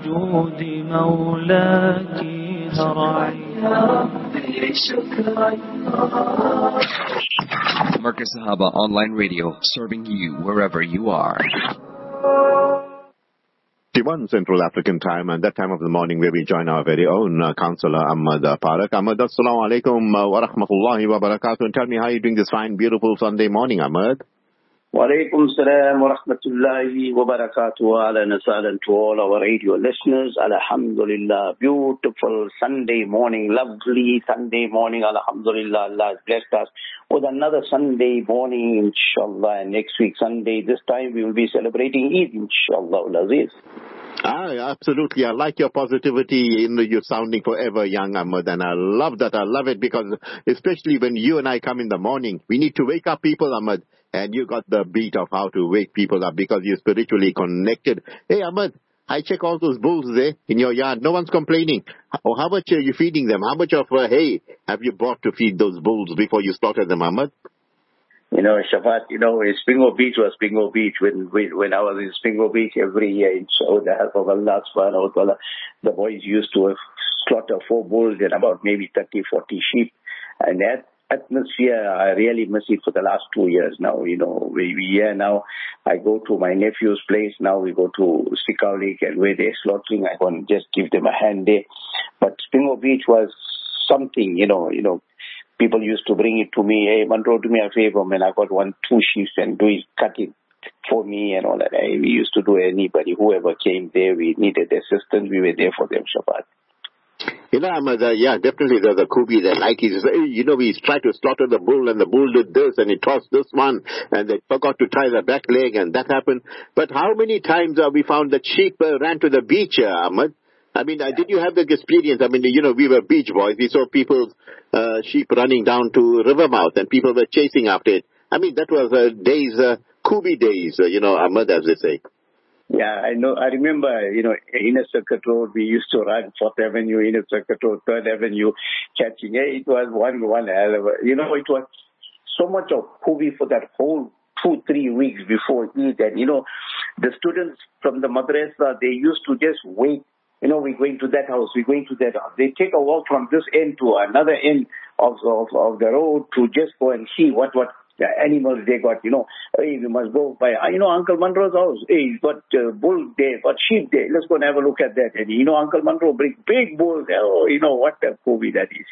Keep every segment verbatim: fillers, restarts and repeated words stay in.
جود مولاك هرعي Markaz Sahaba Online Radio, serving you wherever you are. One Central African time, and that time of the morning where we join our very own uh, Councillor Ahmad uh, Parak. Ahmad, assalamu alaikum uh, wa rahmatullahi wa barakatuh. And tell me how you're doing this fine, beautiful Sunday morning, Ahmad. Wa alaikum salam wa rahmatullahi wa barakatuh. Ahlan wa sahlan to all our radio listeners. Alhamdulillah, beautiful Sunday morning, lovely Sunday morning. Alhamdulillah, Allah has blessed us with another Sunday morning, inshallah. And next week, Sunday, this time we will be celebrating Eid, inshallah. Al-Aziz. Ah, absolutely. I like your positivity. You know, you're sounding forever young, Ahmad, and I love that. I love it because especially when you and I come in the morning, we need to wake up people, Ahmad, and you got the beat of how to wake people up because you're spiritually connected. Hey, Ahmad, I check all those bulls there in your yard. No one's complaining. Or how much are you feeding them? How much of uh, hay have you bought to feed those bulls before you slaughter them, Ahmad? You know, Shafat, you know, Spingo Beach was Spingo Beach. When when I was in Spingo Beach every year, so with the help of Allah subhanahu wa ta'ala, the boys used to slaughter four bulls and about maybe thirty, forty sheep. And that atmosphere, I really miss it for the last two years now. You know, we, we here now, I go to my nephew's place. Now we go to Stikau Lake, and where they're slaughtering, I can just give them a hand there. But Spingo Beach was something, you know, you know. People used to bring it to me, hey, Monroe, do me a favor, man, I got one, two sheep and do it, cut it for me and all that. Hey, we used to do anybody, whoever came there, we needed assistance, we were there for them, Shabbat. You know, Ahmad, uh, yeah, definitely there's a Kubi that like he says, hey, you know, we tried to slaughter the bull and the bull did this and he tossed this one and they forgot to tie the back leg and that happened. But how many times uh, we found that sheep uh, ran to the beach, uh, Ahmad? I mean, uh, did you have the experience? I mean, you know, we were beach boys. We saw people's uh, sheep running down to Rivermouth and people were chasing after it. I mean, that was uh, days, uh, Kubi days, uh, you know, Ahmad, as they say. Yeah, I know. I remember, you know, in a circuit road, we used to run fourth Avenue, in a circuit road, third Avenue, catching. Hey, it was one, one hell of a, you know, it was so much of Kubi for that whole two, three weeks before Eid. And, you know, the students from the madrasa, they used to just wait. You know, we're going to that house, we're going to that house. They take a walk from this end to another end of, of, of the road to just go and see what, what animals they got. You know, hey, we must go by, you know, Uncle Monroe's house. Hey, he's got uh, bull there, got sheep there. Let's go and have a look at that. And, you know, Uncle Monroe brings big bulls. Oh, you know, what a Kubi that is.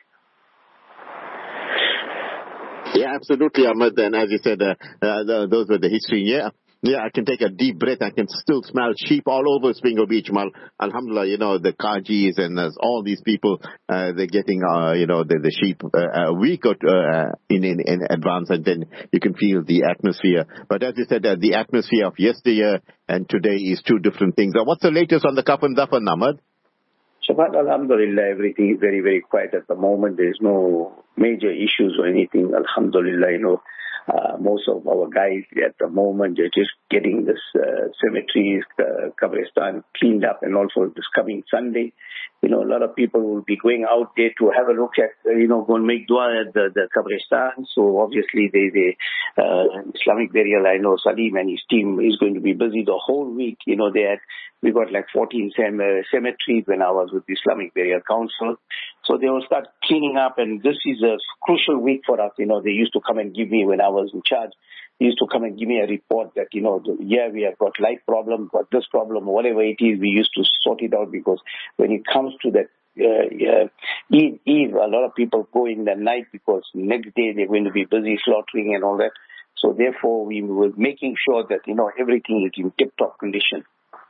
Yeah, absolutely, Ahmad. And as you said, uh, uh, the, those were the history. Yeah. Yeah, I can take a deep breath. I can still smell sheep all over Spingo Beach. Mal, alhamdulillah, you know, the Kajis and uh, all these people, uh, they're getting, uh, you know, the, the sheep uh, a week or uh, in, in, in advance, and then you can feel the atmosphere. But as you said, uh, the atmosphere of yesteryear and today is two different things. Uh, what's the latest on the Kafan Dafan, Ahmad? Shabbat, alhamdulillah, everything is very, very quiet at the moment. There's no major issues or anything. Alhamdulillah, you know. Uh, most of our guys at the moment are just getting this uh, cemeteries, uh, Qabristan cleaned up, and also this coming Sunday, you know, a lot of people will be going out there to have a look at, uh, you know, go and make dua at the, the Qabristan. So obviously they, they uh, Islamic burial, I know Salim and his team is going to be busy the whole week. You know, they had, we got like fourteen sem- uh, cemeteries when I was with the Islamic Burial Council. So they will start cleaning up, and this is a crucial week for us. You know, they used to come and give me when I was in charge. They used to come and give me a report that, you know, yeah, we have got light problem, got this problem, whatever it is, we used to sort it out, because when it comes to that uh, uh, Eid, Eve, a lot of people go in the night because next day they're going to be busy slaughtering and all that. So therefore, we were making sure that, you know, everything is in tip-top condition.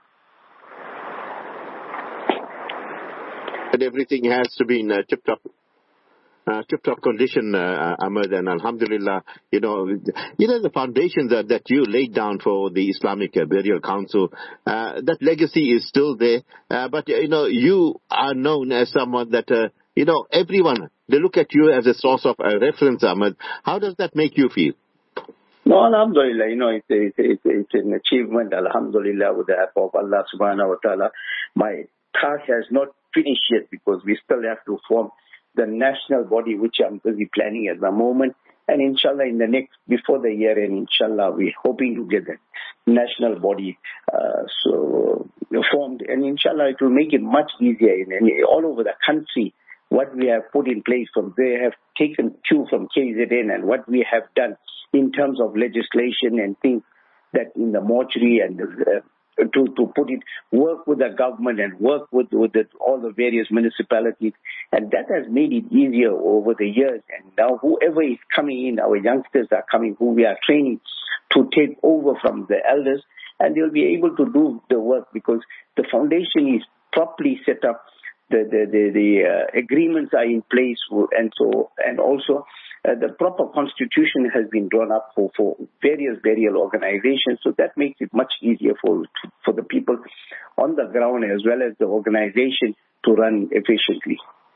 And everything has to be in uh, tip-top uh, tip-top condition, uh, Ahmad, and alhamdulillah, you know, you know the foundations that, that you laid down for the Islamic uh, Burial Council, uh, that legacy is still there, uh, but, you know, you are known as someone that, uh, you know, everyone, they look at you as a source of uh, reference, Ahmad. How does that make you feel? No, alhamdulillah, you know, it's, it's, it's, it's an achievement, alhamdulillah, with the help of Allah subhanahu wa ta'ala. My task has not finished yet, because we still have to form the national body, which I'm busy planning at the moment. And inshallah, in the next, before the year end, inshallah, we're hoping to get that national body uh, so formed. And inshallah, it will make it much easier in, in all over the country. What we have put in place from they have taken cue from K Z N and what we have done in terms of legislation and things that in the mortuary and uh, to, to put it, work with the government and work with, with the, all the various municipalities. And that has made it easier over the years. And now whoever is coming in, our youngsters are coming, who we are training to take over from the elders, and they'll be able to do the work because the foundation is properly set up. The the the, the uh, agreements are in place, and so and also uh, the proper constitution has been drawn up for, for various burial organizations. So that makes it much easier for for the people on the ground as well as the organization to run efficiently.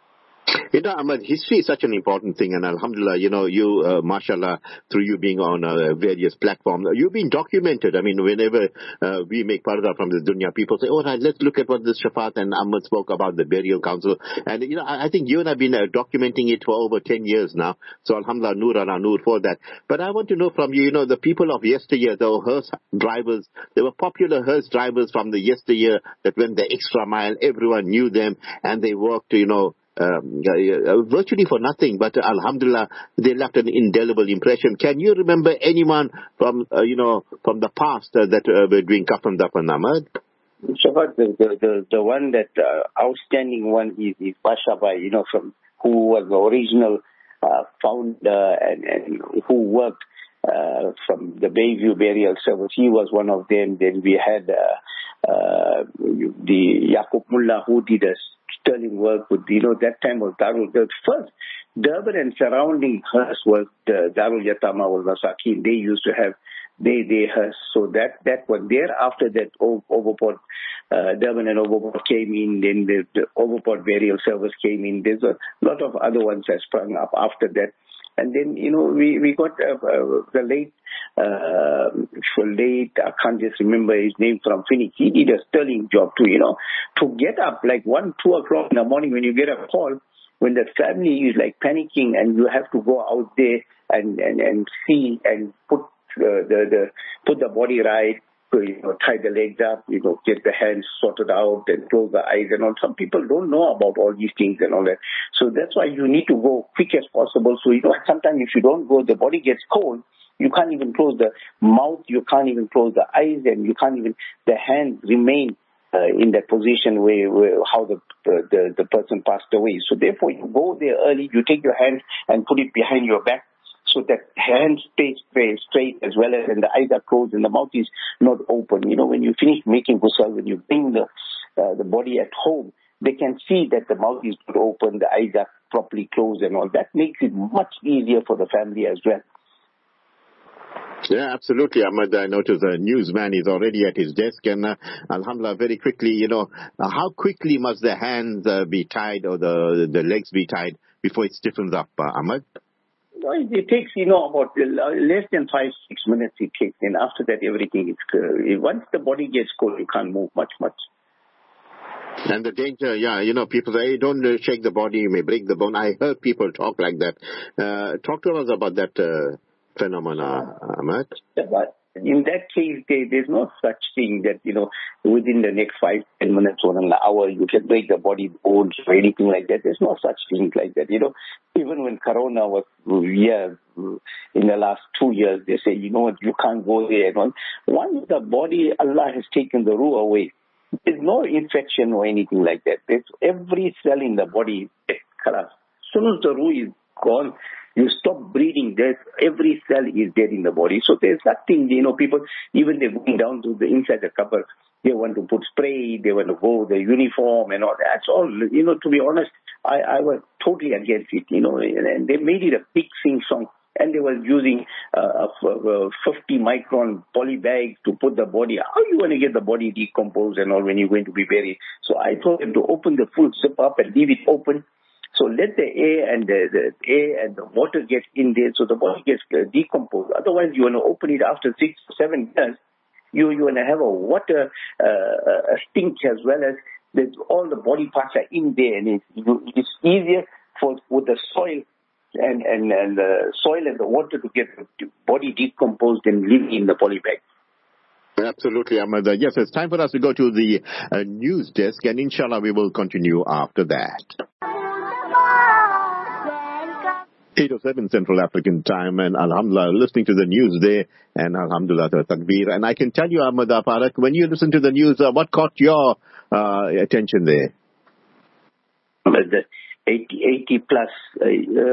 You know, Ahmad, history is such an important thing, and alhamdulillah, you know, you, uh, mashallah, through you being on uh, various platforms, you've been documented. I mean, whenever uh, we make parda from the dunya, people say, all right, let's look at what this Shafat and Ahmad spoke about, the burial council. And, you know, I, I think you and I have been uh, documenting it for over ten years now. So alhamdulillah, nur ala nur for that. But I want to know from you, you know, the people of yesteryear, the hearse drivers, they were popular hearse drivers from the yesteryear that went the extra mile. Everyone knew them, and they worked, you know, Um, uh, virtually for nothing, but uh, alhamdulillah, they left an indelible impression. Can you remember anyone from, uh, you know, from the past uh, that uh, were doing kafan dafan, Ahmad? Shafat, the, the, the, the one that uh, outstanding one is, is Pasha Bhai, you know, from who was the original uh, founder and, and who worked uh, from the Bayview Burial Service. He was one of them. Then we had uh, uh, the Yaqub Mullah who did a sterling work with, you know, that time was Darul, the first Durban and surrounding hearse was the Darul Yatama wal Masakin. They used to have, they, they hearse. So that, that one there, after that, Overport, uh, Durban and Overport came in, then the, the Overport Burial Service came in. There's a lot of other ones that sprung up after that. And then, you know, we, we got uh, uh, the late, uh, late, I can't just remember his name, from Phoenix. He did a sterling job too, you know, to get up like one, two o'clock in the morning when you get a call, when the family is like panicking and you have to go out there and, and, and see and put uh, the, the, put the body right, so, you know, tie the legs up, you know, get the hands sorted out and close the eyes and all. Some people don't know about all these things and all that. So that's why you need to go quick as possible. So, you know, sometimes if you don't go, the body gets cold. You can't even close the mouth. You can't even close the eyes, and you can't even, the hands remain uh, in that position where, where how the, the, the person passed away. So therefore, you go there early, you take your hands and put it behind your back, so that hands stay straight, straight as well as, and the eyes are closed and the mouth is not open. You know, when you finish making ghusl, when you bring the uh, the body at home, they can see that the mouth is not open, the eyes are properly closed and all. That makes it much easier for the family as well. Yeah, absolutely, Ahmad. I noticed the newsman is already at his desk, and uh, alhamdulillah, very quickly, you know, uh, how quickly must the hands uh, be tied or the the legs be tied before it stiffens up, uh, Ahmad? It takes, you know, about less than five, six minutes it takes. And after that, everything is clear. Once the body gets cold, you can't move much, much. And the danger, yeah, you know, people say, hey, don't uh, shake the body, you may break the bone. I heard people talk like that. Uh, talk to us about that uh, phenomena, Ahmad. But in that case, there, there's no such thing that, you know, within the next five, ten minutes or an hour, you can break the body bones or anything like that. There's no such thing like that, you know. Even when Corona was here in the last two years, they say, you know what, you can't go there. And once the body, Allah has taken the ruh away, there's no infection or anything like that. There's every cell in the body is collapsed. As soon as the ruh is gone, you stop breathing, there's, every cell is dead in the body. So there's nothing, you know, people, even they're going down to the inside the cupboard, they want to put spray, they want to go the uniform and all. That's all, you know, to be honest, I, I was totally against it, you know, and, and they made it a big sing song. And they were using uh, a fifty micron poly bag to put the body. How are you going to get the body decomposed and all when you're going to be buried? So I told them to open the full zip up and leave it open. So let the air and the, the air and the water get in there so the body gets uh, decomposed. Otherwise, you want to open it after six, seven years. You you want to have a water uh, a stink as well as there's all the body parts are in there, and it's, you, it's easier for with the soil and, and, and the soil and the water to get the body decomposed and live in the poly bag. Absolutely, Ahmed. Uh, yes, it's time for us to go to the uh, news desk, and inshallah we will continue after that. eight oh seven Central African Time, and alhamdulillah, listening to the news there, and alhamdulillah, takbir. And I can tell you, Ahmed Parak, when you listen to the news, uh, what caught your uh, attention there? The eighty, eighty plus uh,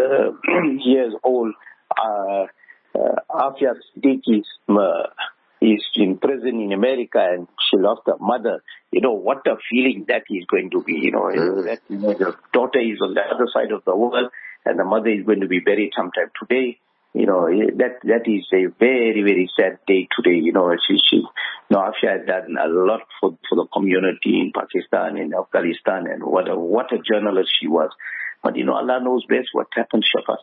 years old, uh, uh, Afia Siddiqui uh, is in prison in America, and she lost her mother. You know, what a feeling that is going to be. You know, mm. that you know, the daughter is on the other side of the world, and the mother is going to be buried sometime today. You know, that that is a very, very sad day today. You know, she, she, you know, Afia has done a lot for, for the community in Pakistan, in Afghanistan, and what a, what a journalist she was. But, you know, Allah knows best what happened, Shafas.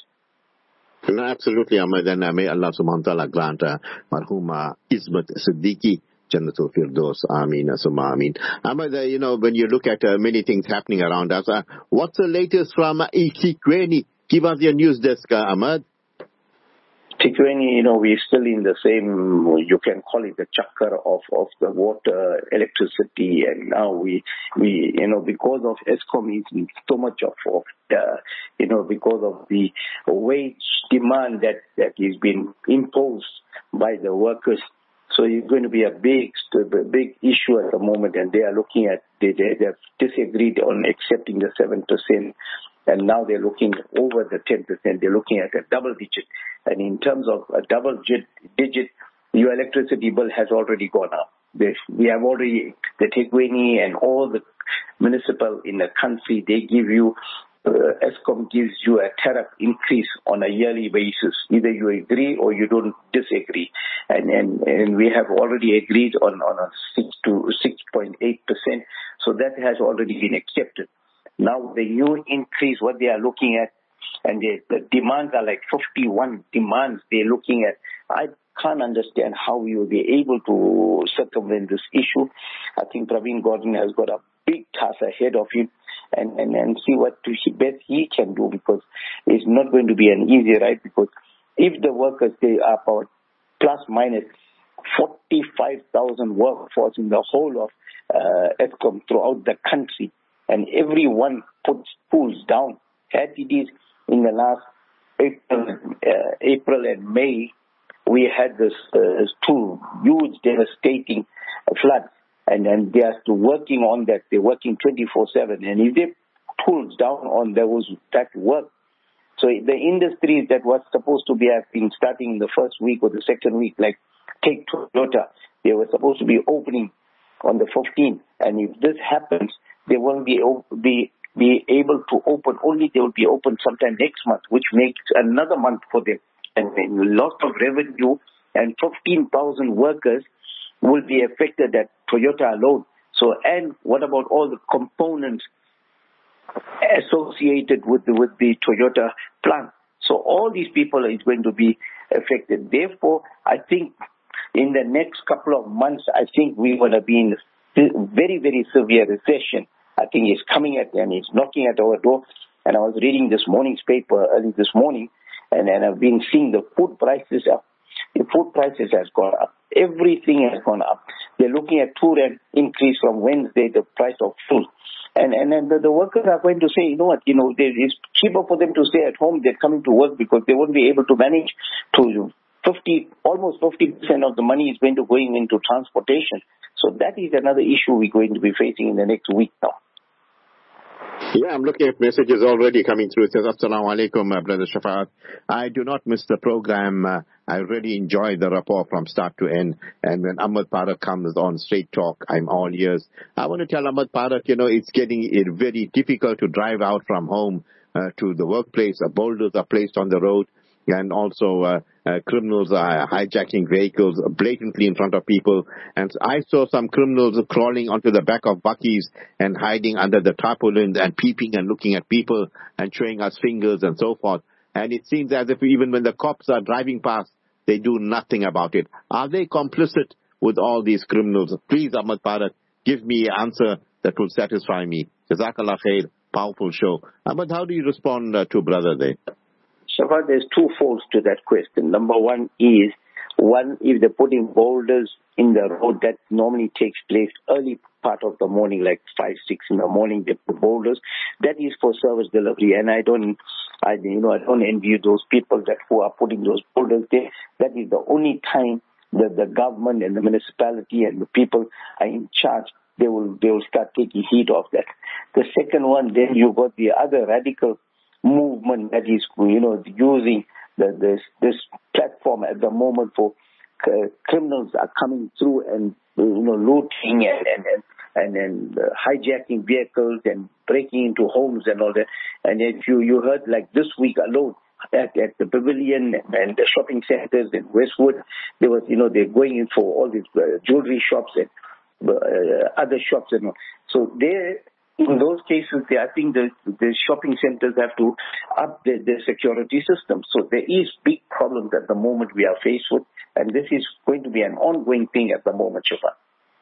No, absolutely, Ahmed, and uh, may Allah subhanahu wa ta'ala grant uh, Marhuma Ismat Siddiqui Jannatul Firdaus. Ameen, Summa Ameen. Ahmed, uh, you know, when you look at uh, many things happening around us, uh, what's the latest from uh, eThekwini? Give us your news desk, uh, Ahmed. Ethekwini, you know, we're still in the same, you can call it the chakra of, of the water, electricity, and now we, we, you know, because of Eskom is so much of, of uh, you know, because of the wage demand that, that is being imposed by the workers. So it's going to be a big, big issue at the moment, and they are looking at, they, they, they've disagreed on accepting the seven percent. And now they're looking over the ten percent. They're looking at a double digit. And in terms of a double digit, your electricity bill has already gone up. They, we have already, the Ethekwini and all the municipal in the country, they give you, uh, Eskom gives you a tariff increase on a yearly basis. Either you agree or you don't disagree. And, and, and we have already agreed on, on a six to six point eight percent. So that has already been accepted. Now the new increase, what they are looking at, and they, the demands are like fifty-one demands they're looking at. I can't understand how we will be able to circumvent this issue. I think Praveen Gordhan has got a big task ahead of him, and, and, and see what he best he can do, because it's not going to be an easy ride, because if the workers, they are about plus minus forty-five thousand workforce in the whole of uh, Eskom throughout the country, and everyone puts pulls down, as it is in the last April, uh, April and May, we had this uh, two huge devastating floods, and and they are still working on that. They're working twenty-four seven, and if they pulls down on those that work, so the industries that was supposed to be have been starting in the first week or the second week, like take Toyota, they were supposed to be opening on the fifteenth, and if this happens, they won't be be be able to open. Only they will be open sometime next month, which makes another month for them. And then loss of revenue, and fifteen thousand workers will be affected at Toyota alone. So, and what about all the components associated with the, with the Toyota plant? So all these people are going to be affected. Therefore, I think in the next couple of months, I think we're going to be in very, very severe recession. I think it's coming at and it's knocking at our door. And I was reading this morning's paper early this morning, and, and I've been seeing the food prices up. The food prices has gone up. Everything has gone up. They're looking at two rand increase from Wednesday, the price of food. And and then the, the workers are going to say, you know what, you know, it's cheaper for them to stay at home than coming to work, because they won't be able to manage to fifty, almost fifty percent of the money is going to going into transportation. So that is another issue we're going to be facing in the next week now. Yeah, I'm looking at messages already coming through. It says, Assalamu alaikum, uh, Brother Shafat. I do not miss the program. Uh, I really enjoy the rapport from start to end. And when Ahmed Parak comes on Straight Talk, I'm all ears. I want to tell Ahmed Parak, you know, it's getting it very difficult to drive out from home uh, to the workplace. Uh, boulders are placed on the road. And also uh, uh, criminals are hijacking vehicles blatantly in front of people. And I saw some criminals crawling onto the back of buckies and hiding under the tarpaulins and peeping and looking at people and showing us fingers and so forth. And it seems as if even when the cops are driving past, they do nothing about it. Are they complicit with all these criminals? Please, Ahmed Parak, give me an answer that will satisfy me. Jazakallah khair, powerful show. Ahmed, how do you respond uh, to brother there? Shafat, there's two folds to that question. Number one is, one, if they're putting boulders in the road, that normally takes place early part of the morning, like five, six in the morning, they put boulders. That is for service delivery, and I don't, I you know, I don't envy those people that who are putting those boulders there. That is the only time that the government and the municipality and the people are in charge. They will, they will start taking heed of that. The second one, then you got the other radical movement that is, you know, using the, this this platform at the moment for uh, criminals are coming through and, you know, looting and and and, and, and uh, hijacking vehicles and breaking into homes and all that. And if you you heard, like this week alone at, at the Pavilion and the shopping centers in Westwood, there was, you know, they're going in for all these uh, jewelry shops and uh, other shops and all. So they. In those cases, I think the, the shopping centers have to up their, their security system. So there is big problems at the moment we are faced with, and this is going to be an ongoing thing at the moment, Shafat.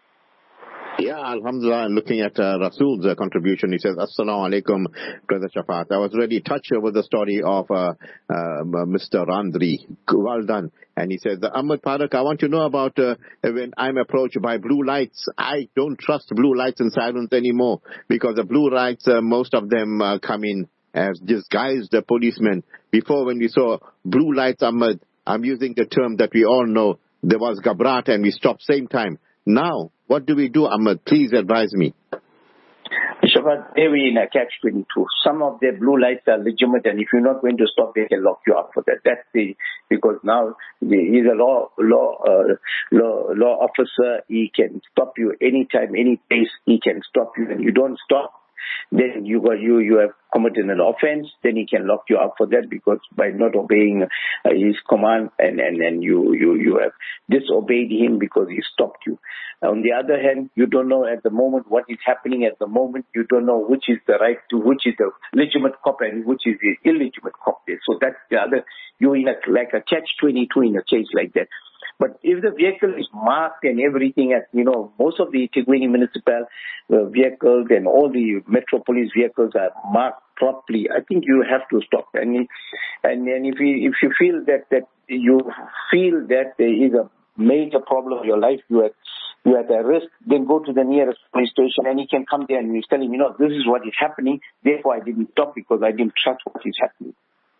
Yeah, alhamdulillah, and looking at uh, Rasul's uh, contribution, he says, Assalamu alaikum, Brother Shafat. I was really touched over the story of uh, uh, Mister Randri. Well done. And he says, Ahmad Parak, I want to know about uh, when I'm approached by blue lights. I don't trust blue lights and sirens anymore, because the blue lights, uh, most of them uh, come in as disguised uh, policemen. Before, when we saw blue lights, Ahmad, I'm using the term that we all know, there was Gabrat and we stopped same time. Now, what do we do, Ahmad? Please advise me. Shafat, they're in a catch twenty-two. Some of their blue lights are legitimate, and if you're not going to stop, they can lock you up for that. That's the, because now he's a law law uh, law law officer. He can stop you anytime, any place. He can stop you, and you don't stop, then you got you you have committed an offense. Then he can lock you up for that, because by not obeying uh, his command, and and and you you you have disobeyed him because he stopped you. On the other hand, you don't know at the moment what is happening at the moment. You don't know which is the right to, which is the legitimate cop and which is the illegitimate cop. So that's the other. You're in a, like a catch twenty-two in a case like that. But if the vehicle is marked and everything, as you know, most of the Tigwini municipal uh, vehicles and all the metropolis vehicles are marked properly, I think you have to stop. And and, and if you if you feel that that you feel that there is a major problem in your life, you are you are at a risk, then go to the nearest police station, and he can come there and you tell him, you know, this is what is happening. Therefore, I didn't stop because I didn't trust what is happening.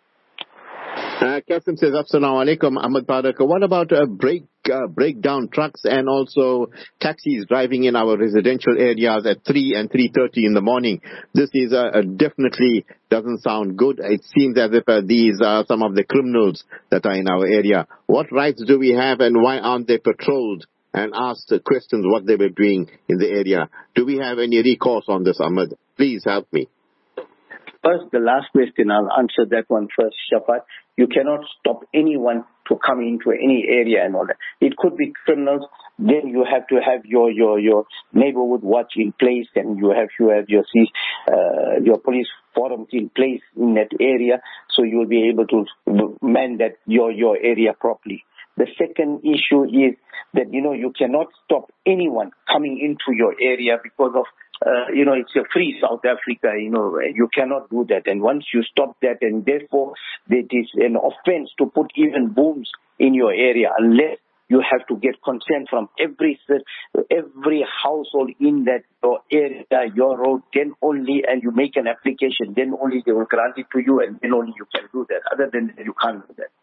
Uh, Qasim says, Assalamu alaikum, Ahmad Parak. What about uh, break uh, breakdown trucks and also taxis driving in our residential areas at three and three thirty in the morning? This is uh, uh, definitely doesn't sound good. It seems as if uh, these are some of the criminals that are in our area. What rights do we have, and why aren't they patrolled and asked questions what they were doing in the area? Do we have any recourse on this, Ahmad? Please help me. First, the last question, I'll answer that one first, Shafat. You cannot stop anyone to come into any area and all that. It could be criminals. Then you have to have your your your neighborhood watch in place, and you have you have your uh, your police forums in place in that area, so you will be able to man that your your area properly. The second issue is that, you know, you cannot stop anyone coming into your area because of, uh, you know, it's a free South Africa, you know, you cannot do that. And once you stop that, and therefore it is an offense to put even booms in your area unless you have to get consent from every every household in that your area, your road, then only, and you make an application, then only they will grant it to you, and then only you can do that. Other than that, you can't do that.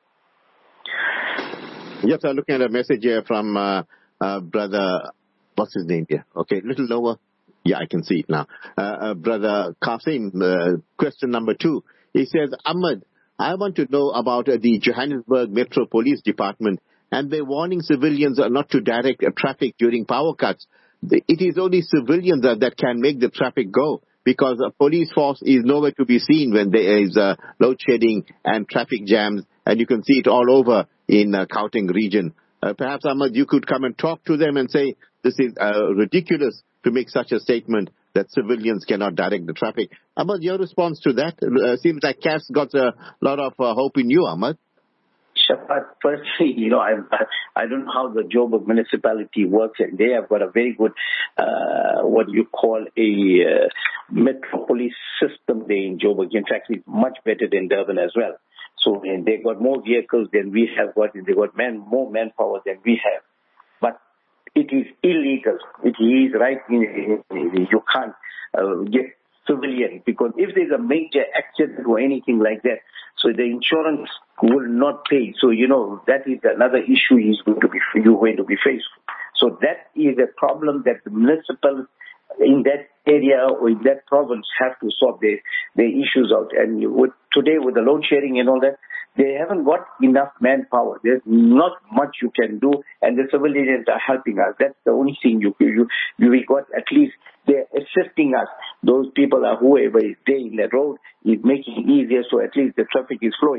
Yes, I'm looking at a message here from uh, uh, Brother, what's his name here? Okay, a little lower. Yeah, I can see it now. Uh, uh, Brother Qasim, uh, question number two. He says, Ahmad, I want to know about uh, the Johannesburg Metro Police Department, and they're warning civilians uh, not to direct uh, traffic during power cuts. It is only civilians uh, that can make the traffic go, because a police force is nowhere to be seen when there is uh, load shedding and traffic jams, and you can see it all over in uh, Gauteng region. Uh, perhaps, Ahmad, you could come and talk to them and say, this is uh, ridiculous to make such a statement that civilians cannot direct the traffic. Ahmad, your response to that? Uh, seems like Cass got a lot of uh, hope in you, Ahmad. Shafat, firstly, you know, I I don't know how the Joburg municipality works, and they have got a very good, uh, what you call a uh, metropolis system there in Joburg. In fact, it's much better than Durban as well. So and they got more vehicles than we have got. They got man, more manpower than we have. But it is illegal. It is right. In, you can't uh, get civilian, because if there's a major accident or anything like that, so the insurance will not pay. So, you know, that is another issue is going to be, you're going to be faced with. So that is a problem that the municipal in that area or in that province have to sort their, their issues out. And you would, today with the load sharing and all that, they haven't got enough manpower. There's not much you can do, and the civilians are helping us. That's the only thing you you you we got. At least they're assisting us. Those people are whoever is there in the road is making it easier, so at least the traffic is flowing.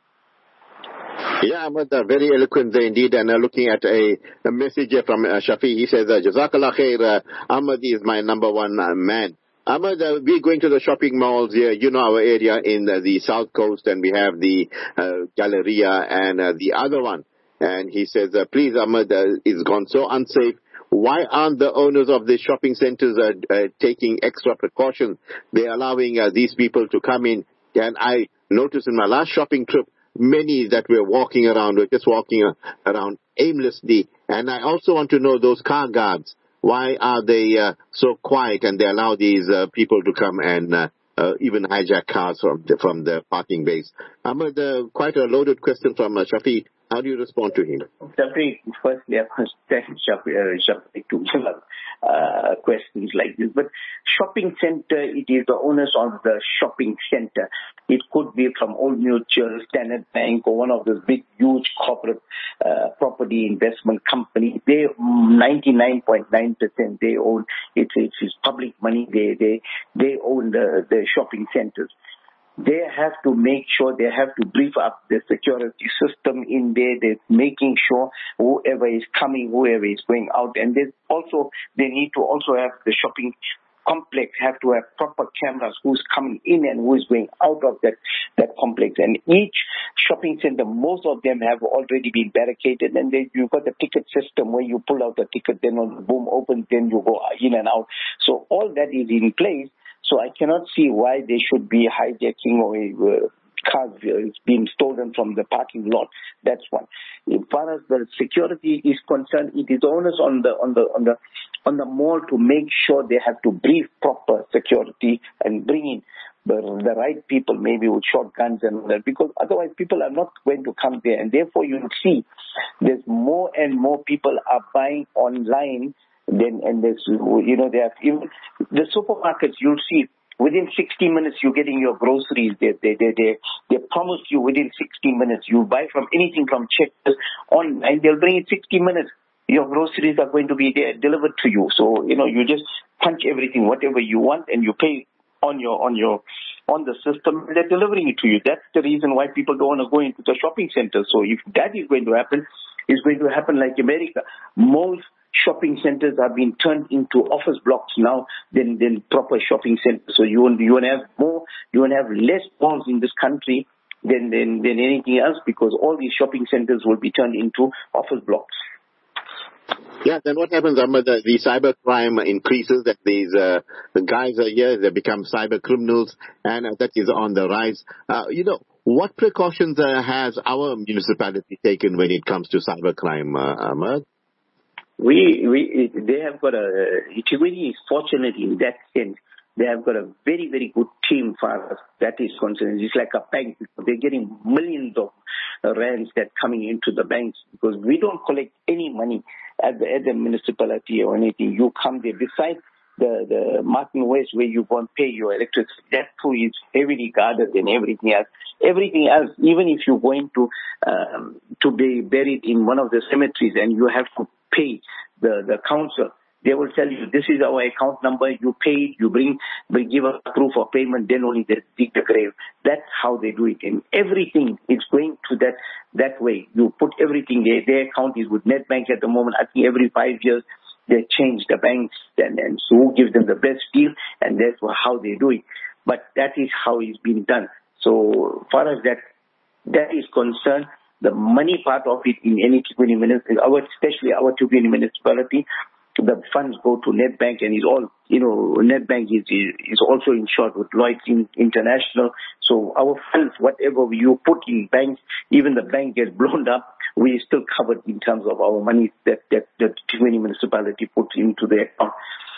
Yeah, Ahmad, uh, very eloquent there indeed. And uh, looking at a, a message here from uh, Shafi, he says, uh, Jazakallah khair, uh, Ahmad is my number one uh, man. Ahmad, uh, we're going to the shopping malls here. You know our area in uh, the South Coast, and we have the uh, Galleria and uh, the other one. And he says, uh, please, Ahmad, uh, it's gone so unsafe. Why aren't the owners of the shopping centers uh, uh, taking extra precautions? They're allowing uh, these people to come in. And I noticed in my last shopping trip, many that were walking around, were just walking uh, around aimlessly. And I also want to know those car guards. Why are they uh, so quiet and they allow these uh, people to come and uh, uh, even hijack cars from the, from the parking base? Ahmed, uh, quite a loaded question from uh, Shafi. How do you respond to him? Shafi, firstly, I must thank Shafi, uh, Shafi to uh, questions like this. But shopping center, it is the owners of the shopping center. It could be from Old Mutual, Standard Bank, or one of those big, huge corporate uh, property investment companies. They ninety-nine point nine percent they own. It's, it's public money. They they they own the, the shopping centers. They have to make sure, they have to brief up the security system in there. They're making sure whoever is coming, whoever is going out. And there's also, they need to also have the shopping complex have to have proper cameras, who's coming in and who is going out of that, that complex. And each shopping center, most of them have already been barricaded, and they, you've got the ticket system where you pull out the ticket, then when the boom opens, then you go in and out. So all that is in place. So I cannot see why they should be hijacking or uh, cars uh, being stolen from the parking lot. That's one. As far as the security is concerned, it is onus on the on the on the on the mall to make sure they have to brief proper security and bring in the, the right people, maybe with shotguns and all that, because otherwise people are not going to come there. And therefore you will see there's more and more people are buying online. Then and there's, you know, they have even the supermarkets. You'll see within sixty minutes you're getting your groceries. They they they they, they promise you within sixty minutes. You buy from anything from Checkers online, they'll bring it sixty minutes. Your groceries are going to be there delivered to you. So you know you just punch everything, whatever you want, and you pay on your on your on the system. They're delivering it to you. That's the reason why people don't want to go into the shopping center. So if that is going to happen, it's going to happen like America. Most shopping centers are being turned into office blocks now than, than proper shopping centers. So you want, you want to have more, you want to have less malls in this country than, than, than anything else, because all these shopping centers will be turned into office blocks. Yeah, then what happens, Ahmed? The, the cyber crime increases, that these uh, the guys are here, they become cyber criminals, and uh, that is on the rise. Uh, you know, what precautions uh, has our municipality taken when it comes to cyber crime, uh, Ahmed? We, we, they have got a, it's really fortunate in that sense. They have got a very, very good team for us. That is concerned. It's like a bank. They're getting millions of rands that coming into the banks, because we don't collect any money at the, at the municipality or anything. You come there. Besides the, the Martin West where you go and pay your electricity, that too is heavily guarded and everything else. Everything else, even if you're going to, um, to be buried in one of the cemeteries and you have to pay the, the council, they will tell you, this is our account number, you pay, you bring, they give us proof of payment, then only they dig the grave. That's how they do it. And everything is going to that, that way. You put everything there. Their account is with Netbank at the moment. I think every five years they change the banks, and, and so who gives them the best deal, and that's how they do it. But that is how it's been done. So as far as that, that is concerned, the money part of it in any Tuguni municipality, especially our Tuguni municipality, the funds go to Nedbank, and it's all, you know, Nedbank is, is also insured with Lloyds International. So our funds, whatever you put in banks, even the bank gets blown up, we're still covered in terms of our money that, that, that Tikwini municipality puts into their account.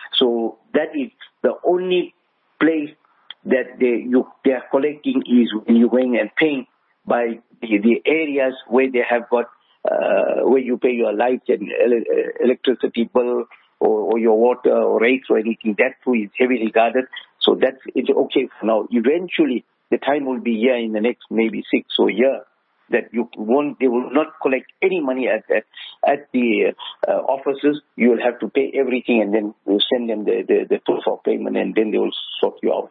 So that is the only place that they, you, they are collecting is when you're going and paying by the, the areas where they have got Uh, where you pay your light and ele- electricity bill or, or your water or rates or anything, that too is heavily guarded. So that's it's okay for now. Eventually, the time will be here in the next maybe six or year that you won't, they will not collect any money at at, at the uh, offices. You will have to pay everything, and then you send them the, the, the proof of payment, and then they will sort you out.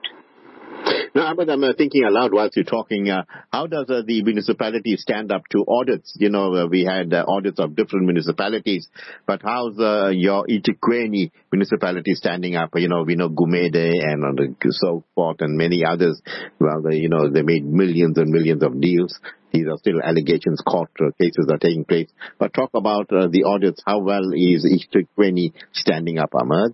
Now, Ahmed, I'm uh, thinking aloud whilst you're talking. Uh, how does uh, the municipality stand up to audits? You know, uh, we had uh, audits of different municipalities, but how's uh, your eThekwini municipality standing up? You know, we know Gumede and uh, so forth and many others. Well, they, you know, they made millions and millions of deals. These are still allegations, court uh, cases are taking place. But talk about uh, the audits. How well is eThekwini standing up, Ahmed?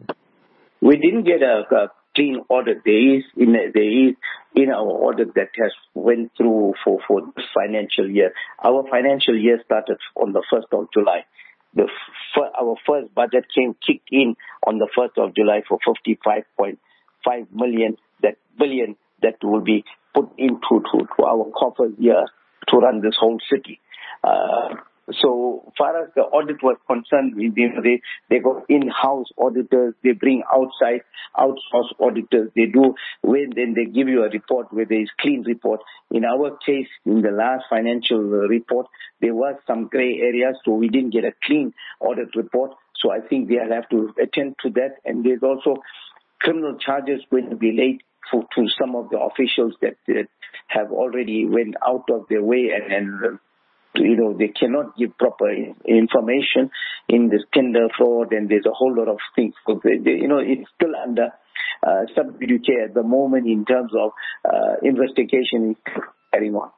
We didn't get a, a clean audit. There is in there is in our audit that has went through for for this financial year. Our financial year started on the first of July. The f- our first budget came kicked in on the first of July for fifty-five point five million that billion that will be put into to, to our coffers here to run this whole city. Uh, So far as the audit was concerned, they they go in-house auditors, they bring outside outsourced auditors. They do when then they give you a report where there is clean report. In our case, in the last financial report, there was some grey areas, so we didn't get a clean audit report. So I think they'll have to attend to that. And there's also criminal charges going to be laid for, to some of the officials that, that have already went out of their way and. and you know, they cannot give proper information in this tender fraud, and there's a whole lot of things. You know, it's still under uh, sub judice at the moment in terms of uh, investigation carrying on.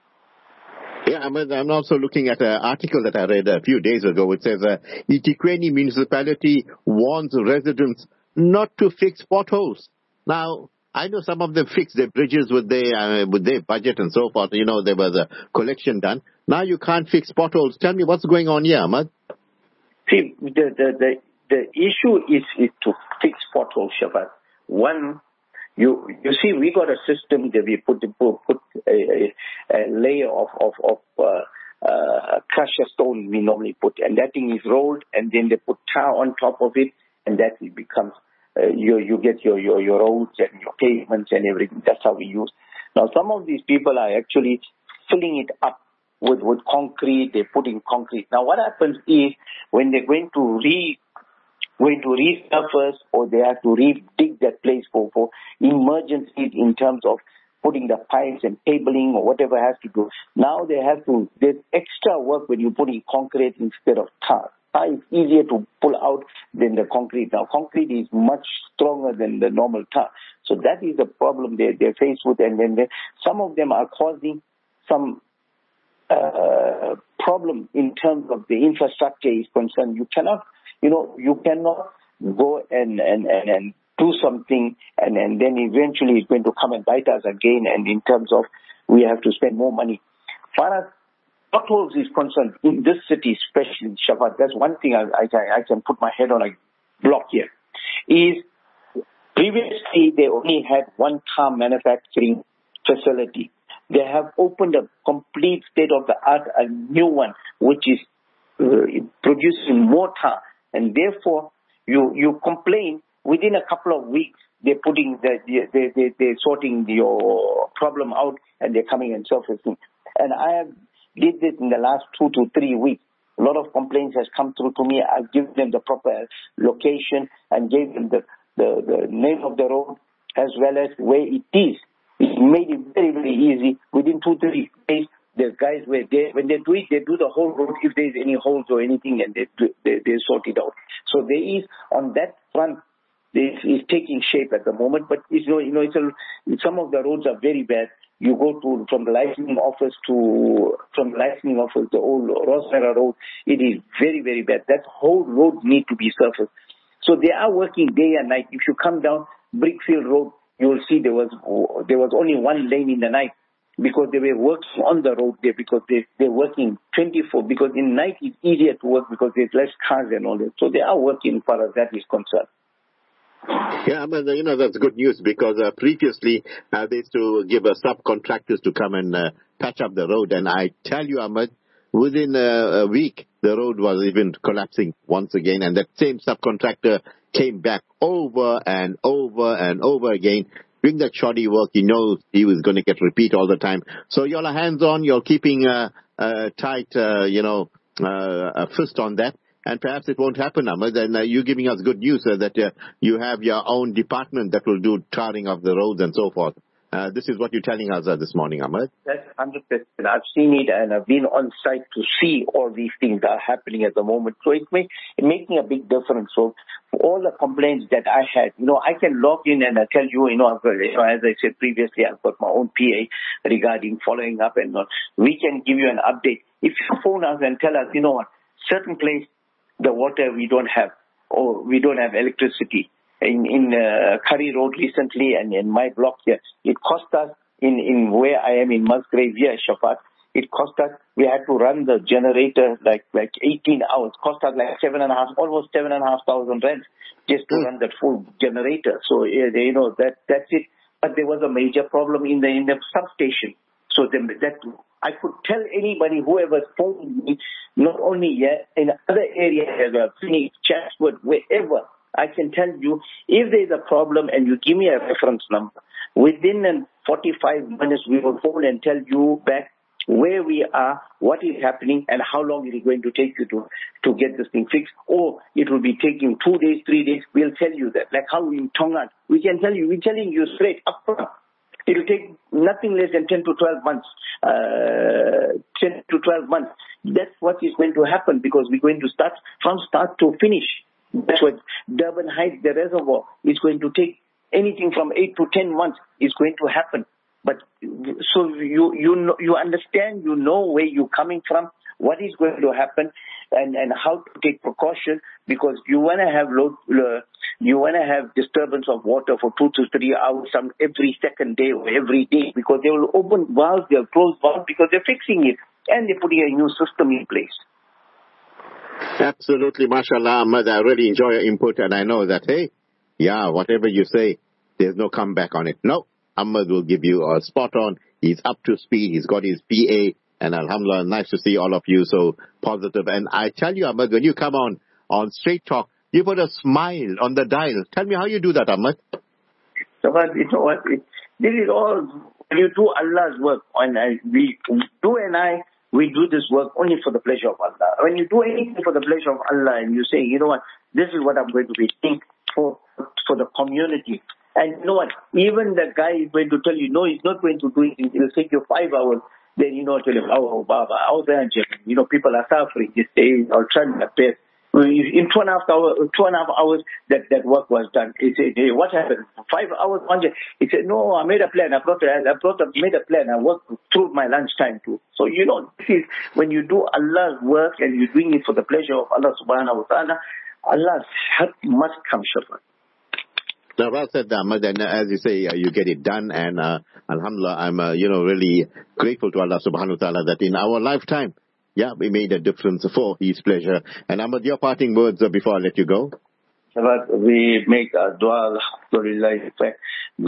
Yeah, I'm, I'm also looking at an article that I read a few days ago. It says, uh, eThekwini municipality warns residents not to fix potholes. Now, I know some of them fix their bridges with their, uh, with their budget and so forth. You know, there was a collection done. Now you can't fix potholes. Tell me what's going on here, Ahmad. See, the, the, the, the issue is, is to fix potholes, Shabbat. One, you you see, we got a system that we put put a, a, a layer of, of, of uh, uh, crusher stone we normally put, and that thing is rolled, and then they put tar on top of it, and that it becomes Uh, you you get your, your, your roads and your pavements and everything. That's how we use. Now, some of these people are actually filling it up with, with concrete. They're putting concrete. Now, what happens is when they're going to re going to resurface or they have to re-dig that place for, for emergencies in terms of putting the pipes and cabling or whatever has to do. Now they have to, there's extra work when you're putting concrete instead of tar. Tar is easier to pull out than the concrete. Now concrete is much stronger than the normal tar. So that is the problem they, they're faced with. And then they, some of them are causing some uh, problem in terms of the infrastructure is concerned. You cannot, you know, you cannot go and, and, and, and do something and, and then eventually it's going to come and bite us again, and in terms of we have to spend more money. Far as potholes is concerned, in this city, especially Shabbat, that's one thing I, I, I can put my head on a block here, is previously they only had one car manufacturing facility. They have opened a complete state-of-the-art, a new one, which is uh, producing more tar, and therefore you, you complain. Within a couple of weeks, they're putting the, they, they, they're sorting your problem out and they're coming and surfacing. And I have did this in the last two to three weeks. A lot of complaints has come through to me. I've given them the proper location and gave them the, the, the name of the road as well as where it is. It made it very, very easy. Within two, three days, the guys were there. When they do it, they do the whole road if there's any holes or anything, and they, they, they sort it out. So there is, on that front, this is taking shape at the moment, but it's, you know, it's a, some of the roads are very bad. You go to from the licensing office to from the licensing office, the old Rosmera Road. It is very, very bad. That whole road need to be surfaced. So they are working day and night. If you come down Brickfield Road, you will see there was there was only one lane in the night because they were working on the road there because they, they're working twenty-four, because in night it's easier to work because there's less cars and all that. So they are working as far as that is concerned. Yeah, but, you know, that's good news because uh, previously uh, they used to give uh, subcontractors to come and uh, patch up the road. And I tell you, Ahmed, within a, a week, the road was even collapsing once again. And that same subcontractor came back over and over and over again. Doing that shoddy work, he knows he was going to get repeat all the time. So you're hands-on, you're keeping a, a tight, uh, you know, uh, a fist on that. And perhaps it won't happen, Ahmed. And uh, you're giving us good news uh, that uh, you have your own department that will do tarring of the roads and so forth. Uh, this is what you're telling us uh, this morning, Ahmed. That's one hundred percent. I've seen it and I've been on site to see all these things that are happening at the moment. So it's make, it's making a big difference. So for all the complaints that I had, you know, I can log in and I tell you, you know, I've got, you know, as I said previously, I've got my own P A regarding following up and all. We can give you an update. If you phone us and tell us, you know what, certain place, the water we don't have, or we don't have electricity. In in uh, Curry Road recently and in my block here, it cost us, in, in where I am in Musgrave here, Shafat, it cost us, we had to run the generator like like eighteen hours, cost us like seven and a half, almost seven and a half thousand rand just to run that full generator. So, you know, that that's it. But there was a major problem in the in the substation. So the, that I could tell anybody, whoever phoned me, not only here, in other areas, uh, Phoenix, Chatsworth, wherever, I can tell you, if there's a problem and you give me a reference number, within forty-five minutes we will phone and tell you back where we are, what is happening, and how long it is going to take you to, to get this thing fixed. Or it will be taking two days, three days, we'll tell you that. Like how in Tongan, we can tell you, we're telling you straight up front. It will take nothing less than ten to twelve months. Uh, ten to twelve months. That's what is going to happen because we're going to start from start to finish. That's what Durban Heights, the reservoir, is going to take anything from eight to ten months is going to happen. But so you you know, you understand, you know where you're coming from, what is going to happen, and, and how to take precaution because you want to have low, uh, you want to have disturbance of water for two to three hours some every second day or every day because they will open valves, they'll close valves because they're fixing it and they're putting a new system in place. Absolutely, mashallah, Ahmed. I really enjoy your input and I know that, hey, yeah, whatever you say, there's no comeback on it. No, Ahmed will give you a spot on. He's up to speed. He's got his P A. And alhamdulillah, nice to see all of you so positive. And I tell you, Ahmed, when you come on, on Straight Talk, you put a smile on the dial. Tell me how you do that, Ahmed. So, but you know what? It, this is all, when you do Allah's work, and I, we, you and I, we do this work only for the pleasure of Allah. When you do anything for the pleasure of Allah and you say, you know what, this is what I'm going to be doing for, for the community. And you know what, even the guy is going to tell you, no, he's not going to do it. It'll take you five hours. Then, you know, tell him, oh, Baba, out there, you know, people are suffering. Just say, I'll try my best. In two and a half hours, two and a half hours, that, that work was done. He said, hey, what happened? Five hours, one day. He said, no, I made a plan. I brought a, I brought a, made a plan. I worked through my lunchtime too. So, you know, this is, when you do Allah's work and you're doing it for the pleasure of Allah subhanahu wa ta'ala, Allah's help must come, Shafat. Now, well said, Ahmed, and as you say, uh, you get it done, and uh, alhamdulillah, I'm, uh, you know, really grateful to Allah subhanahu wa ta'ala that in our lifetime, yeah, we made a difference for His pleasure. And Ahmed, your parting words uh, before I let you go? But we make a dua, alhamdulillah, in fact,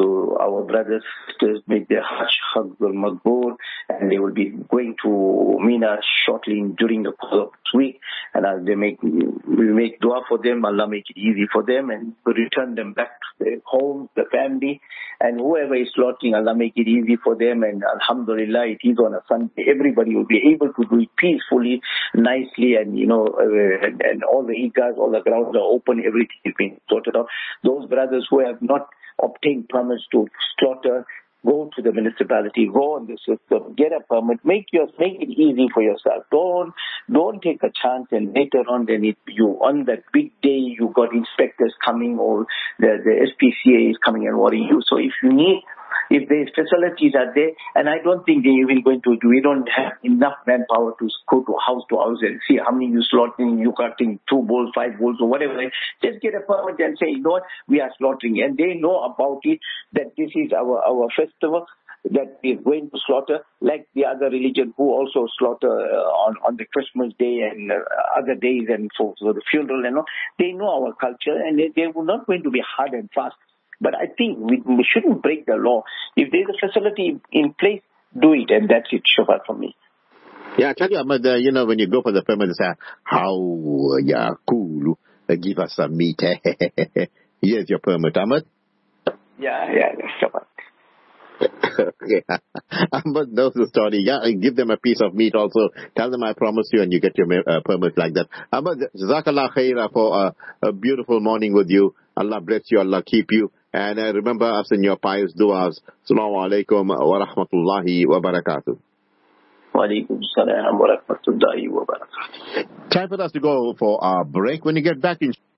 our brothers, sisters make their Hajj, Hajj al-Maghboor, and they will be going to Mina shortly during the course of this week. And as they make, we make dua for them, Allah make it easy for them, and return them back to their homes, the family, and whoever is slaughtering, Allah make it easy for them. And alhamdulillah, it is on a Sunday. Everybody will be able to do it peacefully, nicely, and you know, uh, and, and all the egas, all the grounds are open, everything is being sorted out. Those brothers who have not obtained permits to slaughter, go to the municipality, go on the system, get a permit, make your make it easy for yourself. Don't don't take a chance and later on then it you on that big day you got inspectors coming or the, the S P C A is coming and worrying you. So if you need if the facilities are there, and I don't think they even going to do, we don't have enough manpower to go to house to house and see how many you slaughtering, you cutting two bulls, five bulls or whatever. Just get a permit and say, you know what, we are slaughtering. And they know about it, that this is our, our festival, that we are going to slaughter, like the other religion who also slaughter uh, on, on the Christmas day and uh, other days and for, for the funeral and all. They know our culture, and they, they were not going to be hard and fast. But I think we, we shouldn't break the law. If there's a facility in place, do it, and that's it, Shofar, for me. Yeah, I tell you, Ahmad, uh, you know, when you go for the permit, say, how, uh, yeah, cool, uh, give us some meat. Here's your permit, Ahmad. Yeah, yeah, Shofar. Okay. Ahmad knows the story. Yeah, give them a piece of meat also. Tell them I promise you, and you get your uh, permit like that. Ahmad, Jazakallah khaira for uh, a beautiful morning with you. Allah bless you, Allah keep you. And uh, remember us in your pious du'as. Assalamu alaikum wa rahmatullahi wa barakatuh. Wa alaikum salam wa rahmatullahi wa barakatuh. Time for us to go for our break. When you get back in